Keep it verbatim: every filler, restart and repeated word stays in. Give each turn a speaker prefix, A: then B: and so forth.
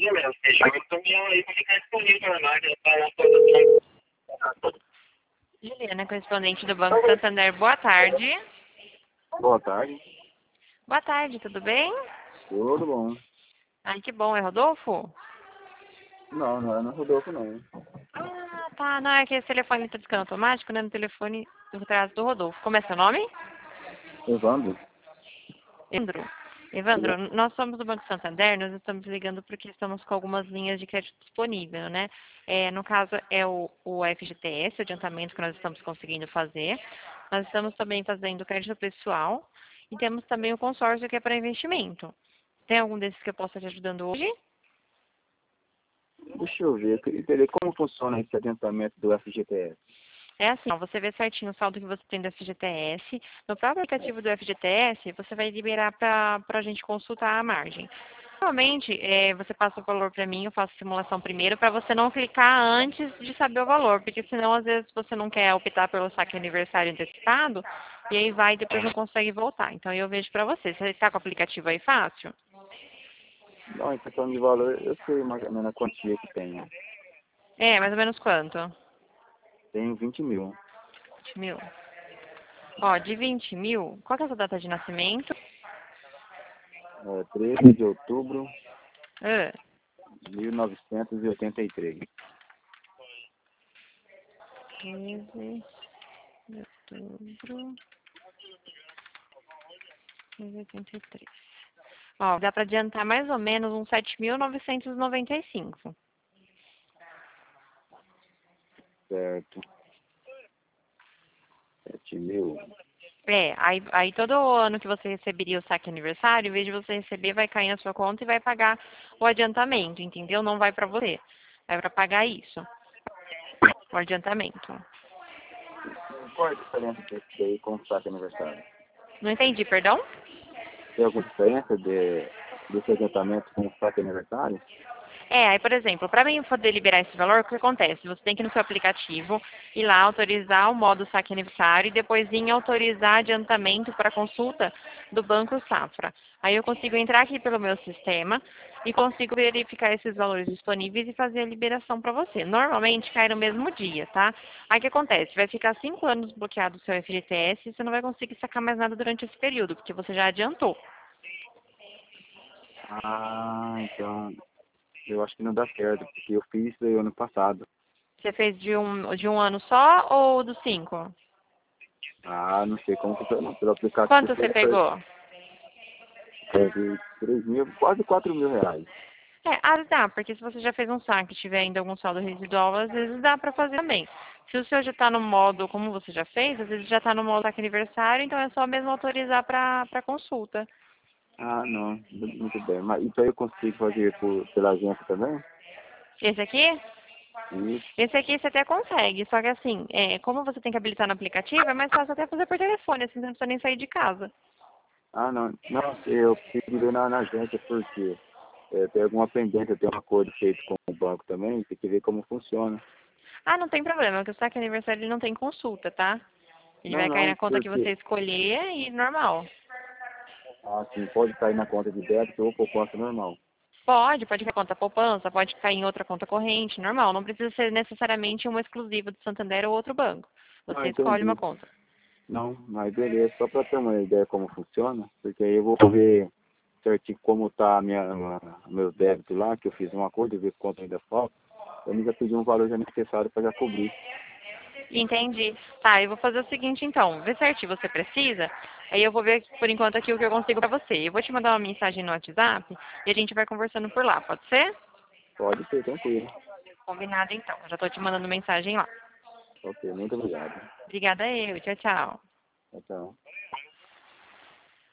A: mesmo. Fechou. Então, aí vai ficar disponível na máquina para uma coisa.
B: Juliana, correspondente do Banco Santander, boa tarde.
C: Boa tarde.
B: Boa tarde, tudo bem?
C: Tudo bom?
B: Ai, que bom, é Rodolfo?
C: Não, não é no Rodolfo, não.
B: Ah, tá, não, é que esse telefone está ficando automático, né, no telefone do trás do Rodolfo. Como é seu nome?
C: Evandro?
B: Evandro. Evandro, nós somos do Banco Santander, nós estamos ligando porque estamos com algumas linhas de crédito disponível, né? É, no caso, é o, o F G T S, o adiantamento que nós estamos conseguindo fazer. Nós estamos também fazendo crédito pessoal e temos também o consórcio que é para investimento. Tem algum desses que eu possa te ajudando hoje?
C: Deixa eu ver, eu queria entender como funciona esse adiantamento do F G T S.
B: É assim, ó, você vê certinho o saldo que você tem do F G T S. No próprio aplicativo do F G T S, você vai liberar para a gente consultar a margem. Normalmente, é, você passa o valor para mim, eu faço a simulação primeiro, para você não clicar antes de saber o valor, porque senão, às vezes, você não quer optar pelo saque aniversário antecipado, e aí vai e depois não consegue voltar. Então, eu vejo para você. Você está com o aplicativo aí fácil?
C: Não, em questão de valor, eu sei mais ou menos a quantia que tem.
B: É, mais ou menos quanto?
C: Tem vinte mil.
B: vinte mil. Ó, de vinte mil, qual que é a sua data de nascimento?
C: É, treze de outubro
B: Ah,
C: de mil novecentos e oitenta e três.
B: treze de outubro de oitenta e três. Ó, dá para adiantar mais ou menos uns sete mil novecentos e noventa e cinco.
C: Certo. Sete mil.
B: É, aí, aí todo ano que você receberia o saque aniversário, em vez de você receber, vai cair na sua conta e vai pagar o adiantamento, entendeu? Não vai para você. Vai para pagar isso, o adiantamento.
C: Qual é a diferença desse aí com o saque aniversário?
B: Não entendi, perdão?
C: Tem alguma diferença de, desse adiantamento com o saque aniversário?
B: É, aí, por exemplo, para mim poder liberar esse valor, o que acontece? Você tem que ir no seu aplicativo, ir lá, autorizar o modo saque aniversário e depois ir em autorizar adiantamento para consulta do Banco Safra. Aí eu consigo entrar aqui pelo meu sistema e consigo verificar esses valores disponíveis e fazer a liberação para você. Normalmente cai no mesmo dia, tá? Aí o que acontece? Vai ficar cinco anos bloqueado o seu F G T S e você não vai conseguir sacar mais nada durante esse período, porque você já adiantou.
C: Ah, então eu acho que não dá certo, porque eu fiz isso aí ano passado.
B: Você fez de um, de um ano só ou dos cinco?
C: Ah, não sei como funciona. Pelo aplicativo
B: Quanto você
C: foi
B: pegou?
C: foi três mil, quase quatro mil reais.
B: É, ah, dá, porque se você já fez um saque e tiver ainda algum saldo residual, às vezes dá pra fazer também. Se o seu já tá no modo, como você já fez, às vezes já tá no modo saque aniversário, então é só mesmo autorizar pra, pra consulta.
C: Ah, não, muito bem. Mas isso aí eu consigo fazer por, pela agência também?
B: Esse aqui?
C: Isso.
B: Esse aqui você até consegue, só que assim, é, como você tem que habilitar no aplicativo, é mais fácil até fazer por telefone, assim você não precisa nem sair de casa.
C: Ah, não. Não, eu preciso ir na, na agência porque é, tem alguma pendência, tem um acordo feito com o banco também, tem que ver como funciona.
B: Ah, não tem problema, porque o saque aniversário ele não tem consulta, tá? Ele
C: Não,
B: vai cair
C: não,
B: na conta que você
C: porque
B: escolher e normal.
C: assim, pode cair na conta de débito ou poupança normal.
B: Pode, pode cair em conta poupança, pode cair em outra conta corrente, normal. Não precisa ser necessariamente uma exclusiva do Santander ou outro banco.
C: Ah,
B: Você escolhe uma
C: entendi.
B: conta.
C: Não, mas beleza, só para ter uma ideia como funciona, porque aí eu vou ver certinho como tá a minha, a, meus débitos lá, que eu fiz um acordo, ver quanto ainda falta. Eu já pedi um valor já necessário para já cobrir.
B: Entendi. Tá, eu vou fazer o seguinte então. Vê certinho, você precisa. Aí eu vou ver por enquanto aqui o que eu consigo pra você. Eu vou te mandar uma mensagem no WhatsApp e a gente vai conversando por lá, pode ser?
C: Pode ser, tranquilo.
B: Combinado então. Já tô te mandando mensagem lá.
C: Ok, muito obrigado.
B: Obrigada eu. Tchau, tchau.
C: Tchau, tchau.